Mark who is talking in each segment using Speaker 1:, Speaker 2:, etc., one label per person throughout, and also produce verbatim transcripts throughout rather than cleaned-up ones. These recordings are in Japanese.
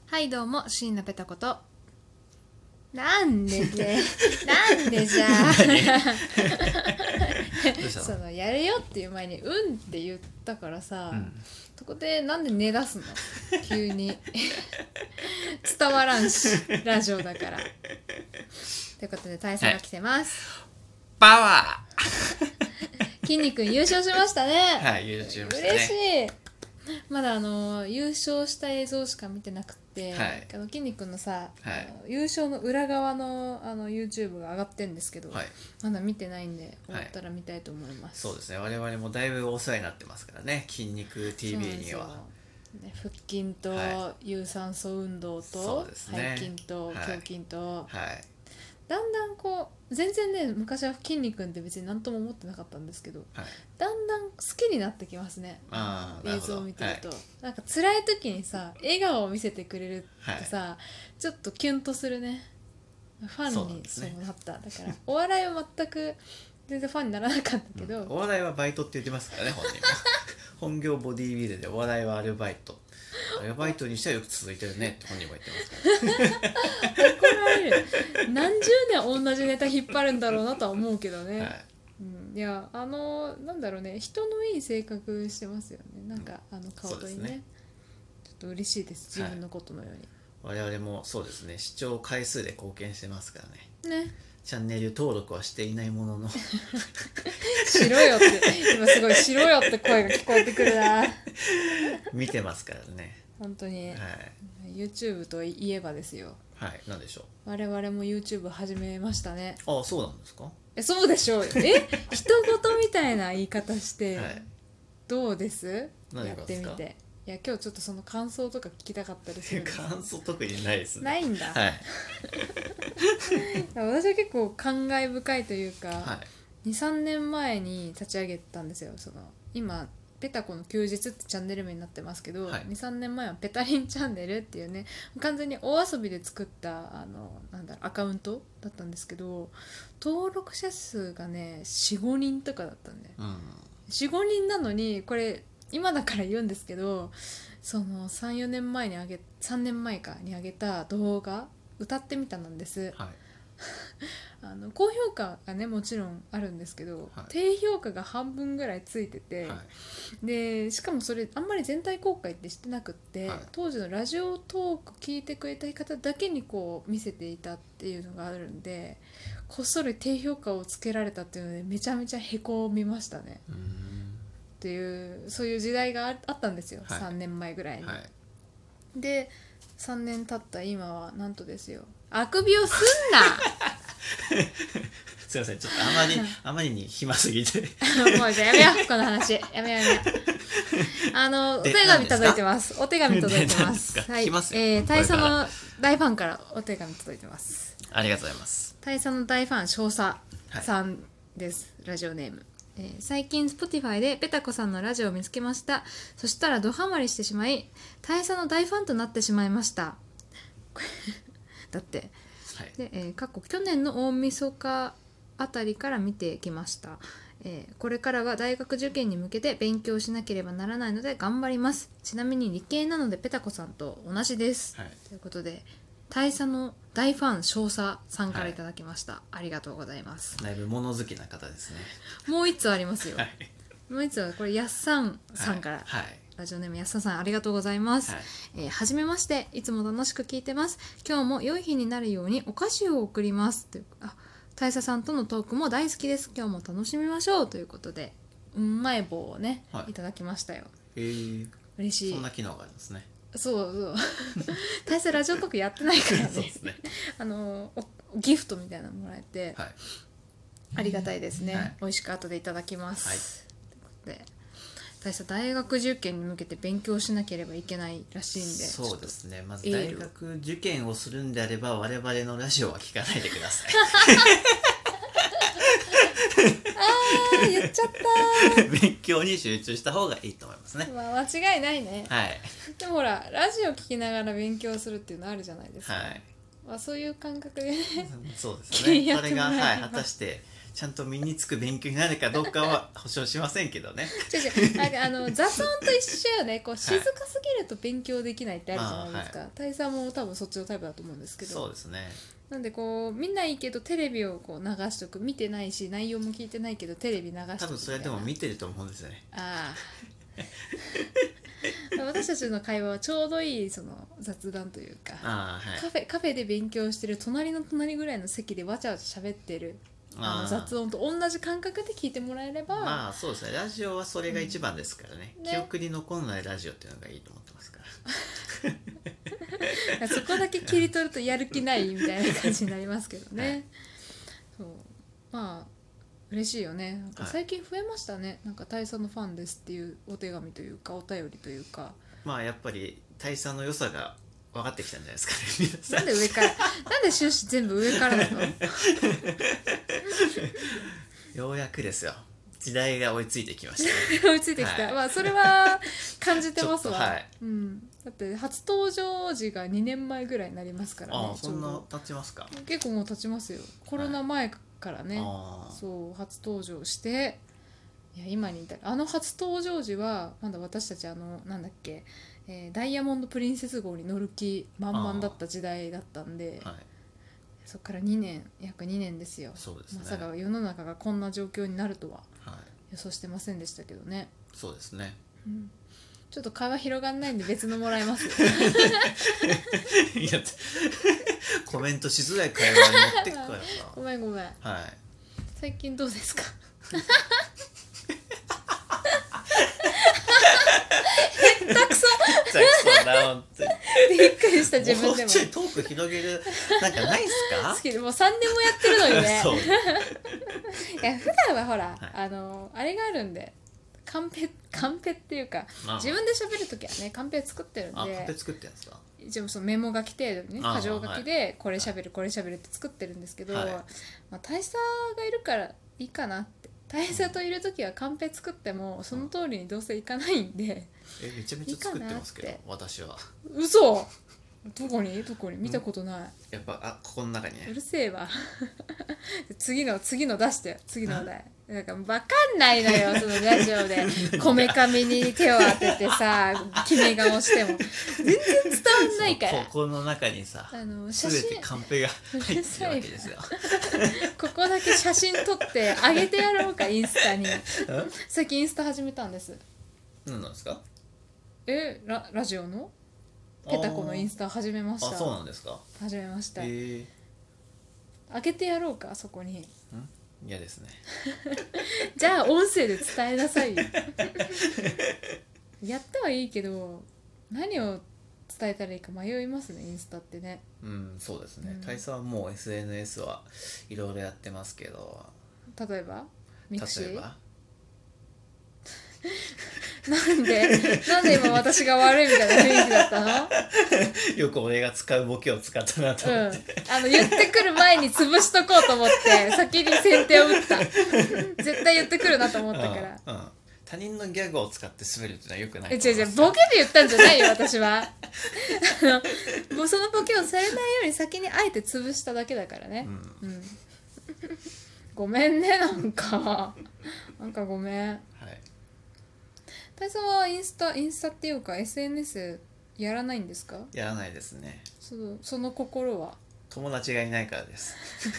Speaker 1: はいどうも椎名ペタことなんででなんでじゃあそのやるよっていう前にうんって言ったからさ、うん、そこでなんで寝出すの急に伝わらんしラジオだからということで大佐が来てます、
Speaker 2: はい、パワ
Speaker 1: ー筋肉優勝しましたね。
Speaker 2: はい優勝しましたね。
Speaker 1: 嬉しい。まだあの優勝した映像しか見てなくて、はい、あの筋肉のさ、はい、優勝の裏側 の, あの YouTube が上がってるんですけど、はい、まだ見てないんで終わったら見たいと思います、
Speaker 2: はい、そうですね。我々もだいぶお世話になってますからね、筋肉 ティービー には
Speaker 1: ね、腹筋と有酸素運動と、はいね、背筋と胸筋と、はいはい、だんだんこう全然ね昔は筋肉って別に何とも思ってなかったんですけど、はい、だんだん好きになってきますね。あ映像を見てると、はい、なんか辛い時にさ笑顔を見せてくれるってさ、はい、ちょっとキュンとするね。ファンにそうなった。だからお笑いは全く全然ファンにならなかったけど、
Speaker 2: うん、お笑いはバイトって言ってますからね本人は本業ボディービルでお笑いはアルバイトアルバイトにしてはよく続いてるねって本人も言ってますから
Speaker 1: 怒られる。何十年同じネタ引っ張るんだろうなとは思うけどね、はいうん、いやあのなんだろうね、人のいい性格してますよね。なんか、うん、あの顔といい ね, ねちょっと嬉しいです、自分のことのように、
Speaker 2: はい、我々もそうですね、視聴回数で貢献してますからね。ねチャンネル登録はしていないものの
Speaker 1: しろよって今すごいしろよって声が聞こえてくるな
Speaker 2: 見てますからね
Speaker 1: 本当に、はい、YouTube といえばですよ。
Speaker 2: はい、なんでしょ
Speaker 1: う。我々も YouTube 始めましたね。
Speaker 2: ああ、そうなんですか。
Speaker 1: え、そうでしょう。え、人事みたいな言い方して、はい、どうです？やってみて。いや今日ちょっとその感想とか聞きたかったりするんです。
Speaker 2: 感想特にないですね。
Speaker 1: ないんだ。はい。私は結構感慨深いというか、はい、にさんねんまえに立ち上げたんですよ。その今ペタコの休日ってチャンネル名になってますけど、はい、にさんねんまえはペタリンチャンネルっていうね、完全に大遊びで作ったあのなんだろうアカウントだったんですけど、登録者数がね よん,ご 人とかだったんで、うん、よん,ご 人なのにこれ今だから言うんですけど、その さん,よ 年前にあげさんねんまえかに上げた動画歌ってみたなんです、はいあの高評価がねもちろんあるんですけど、はい、低評価が半分ぐらいついてて、はい、でしかもそれあんまり全体公開ってしてなくって、はい、当時のラジオトーク聞いてくれた方だけにこう見せていたっていうのがあるんで、こっそり低評価をつけられたっていうのでめちゃめちゃへこみましたね。うーんっていうそういう時代があったんですよ、はい、さんねんまえぐらいに、はい、でさんねん経った今はなんとですよ、あくびをすんな
Speaker 2: すいません、ちょっとあまりあまりに暇すぎて
Speaker 1: もうじゃあやめようこの話やめようやめようあのお手紙届いてます。お手紙届いてますはい、えー、大佐の大ファンからお手紙届いてます。
Speaker 2: ありがとうございます。
Speaker 1: 大佐の大ファン少佐さんです、はい、ラジオネーム、えー、最近 Spotify でペタコさんのラジオを見つけました。そしたらドハマりしてしまい大佐の大ファンとなってしまいましただってで、えー、過去去年の大晦日あたりから見てきました、えー、これからは大学受験に向けて勉強しなければならないので頑張ります。ちなみに理系なのでペタコさんと同じです、はい、ということで大佐の大ファン少佐さんからいただきました、はい、ありがとうございます。
Speaker 2: だいぶ物好きな方ですね。
Speaker 1: もう一つありますよ、はい、もう一つはこれやっさんさんから、はいはい、ラジオネームやっさんさんありがとうございます、はいえー、はじめまして、いつも楽しく聞いてます。今日も良い日になるようにお菓子を送りますという、あ、大佐さんとのトークも大好きです。今日も楽しみましょうということでうんまい棒をね、はい、いただきましたよ。
Speaker 2: へー
Speaker 1: 嬉しい。
Speaker 2: そんな機能があるんですね。
Speaker 1: そうそう大佐ラジオトークやってないからねそうですねあのギフトみたいなのもらえて、はい、ありがたいですね、はい、美味しく後でいただきます、はい、ということで大佐大学受験に向けて勉強しなければいけないらしいんで、
Speaker 2: そうですね、まず大学受験をするんであれば我々のラジオは聞かないでください
Speaker 1: あー言っちゃった
Speaker 2: 勉強に集中した方がいいと思いますね。
Speaker 1: まあ間違いないね。
Speaker 2: はい。
Speaker 1: でもほらラジオ聞きながら勉強するっていうのあるじゃないですか。
Speaker 2: はい。
Speaker 1: まあそういう感覚でね。
Speaker 2: そうですね。それが、はい、果たしてちゃんと身につく勉強になるかどうかは保証しませんけどね。
Speaker 1: 違う違う、なんかあの雑音と一緒よね。こう静かすぎると勉強できないってあるじゃないですか。はい、大佐も多分そっちのタイプだと思うんですけど。
Speaker 2: そうですね。
Speaker 1: なんでこうみんないいけどテレビをこう流しとく、見てないし内容も聞いてないけどテレビ流しとく。
Speaker 2: 多分それでも見てると思うんですよね。
Speaker 1: ああ私たちの会話はちょうどいいその雑談というか、
Speaker 2: あ、はい、
Speaker 1: カフェカフェで勉強してる隣の隣ぐらいの席でわちゃわちゃ喋ってるあの雑音と同じ感覚で聞いてもらえれば、
Speaker 2: まあそうですね、ラジオはそれが一番ですからね、うん、ね、記憶に残らないラジオっていうのがいいと思ってますから
Speaker 1: そこだけ切り取るとやる気ないみたいな感じになりますけどね、はい、そうまあ嬉しいよね。なんか最近増えましたね、はい、なんか大佐のファンですっていうお手紙というかお便りというか、
Speaker 2: まあやっぱり大佐の良さが分かってきたんじゃないですかね皆さん。
Speaker 1: なんで上からなんで終始全部上からなの
Speaker 2: ようやくですよ、時代が追いついてきました
Speaker 1: ね追いついてきた、はい、まあそれは感じてますわ、
Speaker 2: はい、
Speaker 1: うん、だって初登場時がにねんまえぐらいになりますからね。
Speaker 2: ああそんな経ちますか。
Speaker 1: 結構もう経ちますよ、コロナ前からね、はい、そう初登場して、いや今に至る。あの初登場時はまだ私たちあのなんだっけ、えー、ダイヤモンドプリンセス号に乗る気満々だった時代だったんで、はい、そっからにねん約にねんですよ。
Speaker 2: そうですね、
Speaker 1: まさか世の中がこんな状況になるとは予想してませんでしたけどね。
Speaker 2: そうですね、
Speaker 1: うん、ちょっと会話広がんないんで別のもらいます
Speaker 2: いやコメントしづらい会話に持ってくからさ
Speaker 1: ごめんごめん、はい、最近どうですか下手くそ
Speaker 2: 下手くそだ本当に
Speaker 1: びっくりした自分でも。
Speaker 2: もうちょいトーク広げるなんかないっすか。
Speaker 1: 好きでもうさんねんもやってるのにね
Speaker 2: そうい
Speaker 1: や普段はほら、はい、あのあれがあるんでカンペカンペっていうか自分で喋るときはねカンペ作ってるんで。
Speaker 2: あカンペ作ってるんですか。
Speaker 1: 一応そのメモ書き程度にね箇条書きでこれ喋るこれ喋るって作ってるんですけど、はい、まあ、大佐がいるからいいかなって。大佐といるときはカンペ作ってもその通りにどうせいかないんで、
Speaker 2: えめちゃめちゃ作ってますけど私は。
Speaker 1: 嘘。どこにどこに見たことない。
Speaker 2: やっぱあここの中にね。
Speaker 1: うるせえわ次の次の出して次のお題。なんか分かんないのよそのラジオでこめかみに手を当ててさ決め顔しても全然伝わんないから。
Speaker 2: ここの中にさあの写真全てカンペが入ってるわけですよ
Speaker 1: ここだけ写真撮って上げてやろうかインスタに最近インスタ始めたんです。
Speaker 2: 何なんですか。
Speaker 1: え ラ, ラジオのペタコのインスタ始めました。
Speaker 2: あそうなんですか。
Speaker 1: 始めました、え
Speaker 2: ー、
Speaker 1: 上げてやろうかそこに。ん
Speaker 2: 嫌ですね
Speaker 1: じゃあ音声で伝えなさいよやったはいいけど何を伝えたらいいか迷いますねインスタってね。
Speaker 2: うんそうですね、うん、大佐はもう エスエヌエス はいろいろやってますけど。
Speaker 1: 例えばミクシー
Speaker 2: 例えば
Speaker 1: なんでなんで今私が悪いみたいな雰囲気だったの
Speaker 2: よく俺が使うボケを使ったなと思って、
Speaker 1: うん、あの言ってくる前に潰しとこうと思って先に先手を打った絶対言ってくるなと思ったから、
Speaker 2: うんうん、他人のギャグを使って滑るってのはよくない。
Speaker 1: え違う違うボケで言ったんじゃないよ私はあのもうそのボケをされないように先にあえて潰しただけだからね、うんうん、ごめんねなんかなんかごめん。はい。大佐はインスタインスタっていうか エスエヌエス やらないんですか。
Speaker 2: やらないですね。
Speaker 1: その、その心は。
Speaker 2: 友達がいないからです
Speaker 1: そっ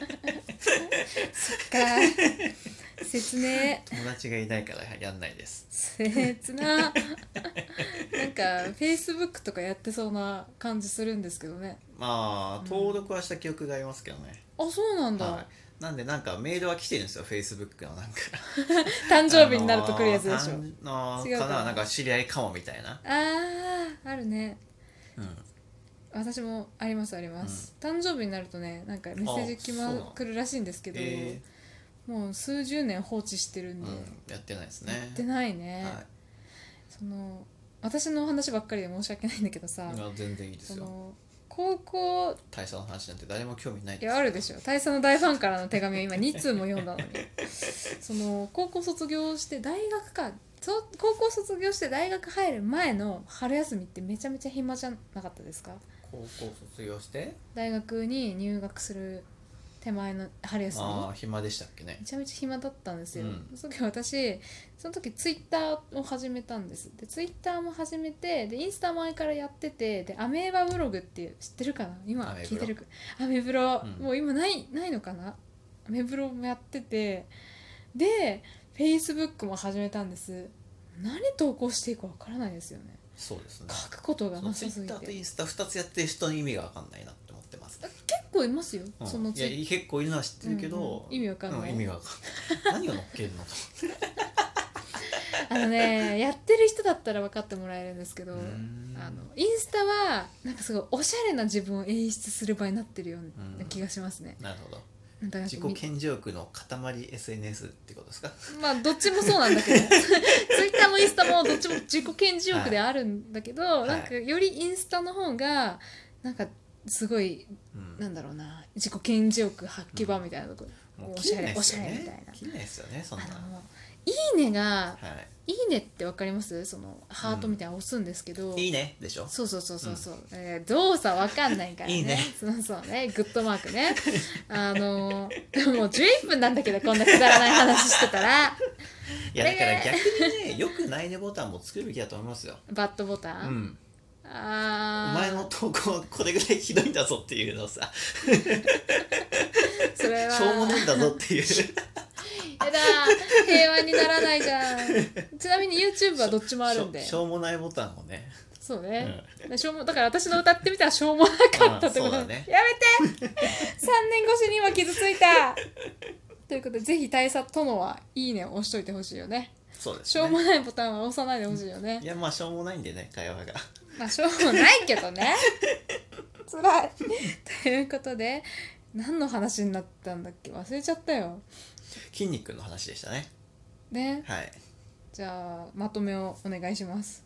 Speaker 1: か切ね。
Speaker 2: 友達がいないからやんないです。
Speaker 1: 切ななんか Facebook とかやってそうな感じするんですけどね。
Speaker 2: まあ登録はした記憶がありますけどね、
Speaker 1: うん、あそうなんだ、はい、
Speaker 2: なんでなんかメールは来てるんですよ Facebook のなんか
Speaker 1: 誕生日になると来るやつでしょ。
Speaker 2: あのー、かななんか知り合いかもみたいな。
Speaker 1: あーあるね、
Speaker 2: うん、
Speaker 1: 私もありますあります、うん、誕生日になるとねなんかメッセージ来ま来るらしいんですけど、えー、もう数十年放置してるんで、うん、
Speaker 2: やってないですね。
Speaker 1: やってないね、はい、その私の話ばっかりで申し訳ないんだけどさ。
Speaker 2: いや全然いいですよ。
Speaker 1: その高校
Speaker 2: 大佐の話なんて誰も興味ないです。
Speaker 1: いやあるでしょ。大佐の大ファンからの手紙を今に通も読んだのにその高校卒業して大学か高校卒業して大学入る前の春休みってめちゃめちゃ暇じゃなかったですか。
Speaker 2: 高校卒業して
Speaker 1: 大学に入学するっ手前の春休み。
Speaker 2: ああ暇でしたっけね。
Speaker 1: めちゃめちゃ暇だったんですよ、
Speaker 2: うん、
Speaker 1: その時私その時ツイッターを始めたんです。でツイッターも始めて、でインスタ前からやってて、でアメーバブログっていう知ってるかな、今聞いてるか、アメブロ、うん、もう今ないないのかな、アメブロもやってて、でフェイスブックも始めたんです。何投稿していいかわからないですよね。
Speaker 2: そうですね、
Speaker 1: 書くことがなさすぎて、
Speaker 2: ツイッターとインスタふたつやってる人の意味がわかんないなって思ってます。
Speaker 1: 結構いますよ、
Speaker 2: うん、
Speaker 1: その
Speaker 2: いや結構いるのは知ってるけど、
Speaker 1: うんうん、意味わかんない、
Speaker 2: うん、意味わかんない何を乗っけるのと
Speaker 1: あのねやってる人だったら分かってもらえるんですけど、あのインスタはなんかすごいおしゃれな自分を演出する場になってるような気がしますね。
Speaker 2: なるほど。自己顕示欲の塊 エスエヌエス ってことですか？
Speaker 1: まあどっちもそうなんだけどツイッターもインスタもどっちも自己顕示欲であるんだけど、はい、なんかよりインスタの方がなんかすごい、うん、なんだろうな、自己顕示欲発揮場みたいなところ、うん、おしゃれ、ね、おしゃれみたいな。
Speaker 2: 綺麗ですよね、そんな。
Speaker 1: いいねが、はい、いいねってわかります？そのハートみたいなの押すんですけど、
Speaker 2: うん、いいねでしょ。
Speaker 1: そうそうそうそうそう、うん、えー、動作わかんないからね。いいね。そうそうね、グッドマークね。あのー、もうじゅういっぷんなんだけどこんなくだらない話してたら。
Speaker 2: いやだから逆にね、よくないねボタンも作るべきだと思いますよ。
Speaker 1: バッドボタン。うん。
Speaker 2: あお前の投稿これぐらいひどいんだぞっていうのをさそれはしょうもねえんだぞっていう
Speaker 1: やだ平和にならないじゃん。ちなみに YouTube はどっちもあるんで
Speaker 2: し, し, しょうもないボタンをね。
Speaker 1: そうね、うん、しょうもだから私の歌ってみたらしょうもなかったってこと、うんね、やめてさんねん越しに今傷ついたということでぜひ大佐殿はいいねを押しといてほしいよね。
Speaker 2: そうですね、
Speaker 1: しょうもないボタンは押さないでほしいよね。
Speaker 2: いやまあしょうもないんでね会話が
Speaker 1: まあしょうもないけどねつらいということで何の話になったんだっけ忘れちゃったよ。
Speaker 2: 筋肉の話でしたね。
Speaker 1: ね、
Speaker 2: はい。
Speaker 1: じゃあまとめをお願いします。